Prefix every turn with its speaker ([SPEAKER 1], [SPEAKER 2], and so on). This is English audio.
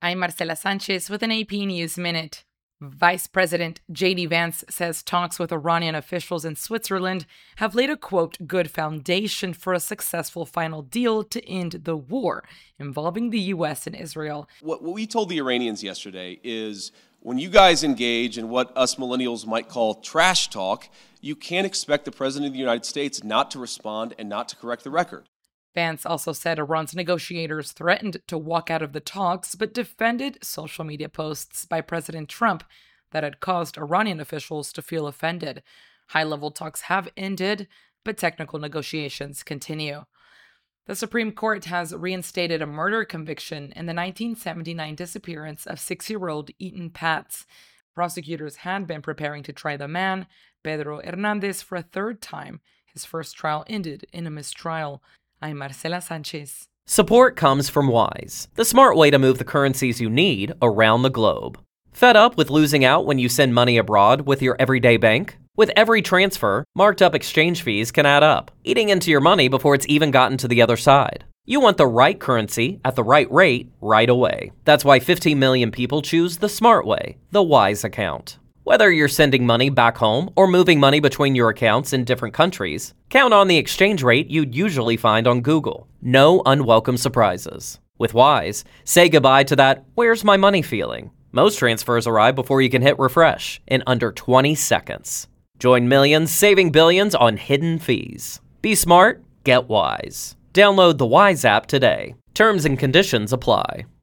[SPEAKER 1] I'm Marcela Sanchez with an AP News Minute. Vice President J.D. Vance says talks with Iranian officials in Switzerland have laid a, quote, good foundation for a successful final deal to end the war involving the U.S. and Israel.
[SPEAKER 2] What we told the Iranians yesterday is when you guys engage in what us millennials might call trash talk, you can't expect the President of the United States not to respond and not to correct the record.
[SPEAKER 1] Vance also said Iran's negotiators threatened to walk out of the talks, but defended social media posts by President Trump that had caused Iranian officials to feel offended. High-level talks have ended, but technical negotiations continue. The Supreme Court has reinstated a murder conviction in the 1979 disappearance of 6-year-old Eaton Patz. Prosecutors had been preparing to try the man, Pedro Hernandez, for a third time. His first trial ended in a mistrial. I'm Marcela Sanchez.
[SPEAKER 3] Support comes from Wise, the smart way to move the currencies you need around the globe. Fed up with losing out when you send money abroad with your everyday bank? With every transfer, marked up exchange fees can add up, eating into your money before it's even gotten to the other side. You want the right currency at the right rate right away. That's why 15 million people choose the smart way, the Wise account. Whether you're sending money back home or moving money between your accounts in different countries, count on the exchange rate you'd usually find on Google. No unwelcome surprises. With Wise, say goodbye to that "where's my money" feeling. Most transfers arrive before you can hit refresh in under 20 seconds. Join millions saving billions on hidden fees. Be smart, get Wise. Download the Wise app today. Terms and conditions apply.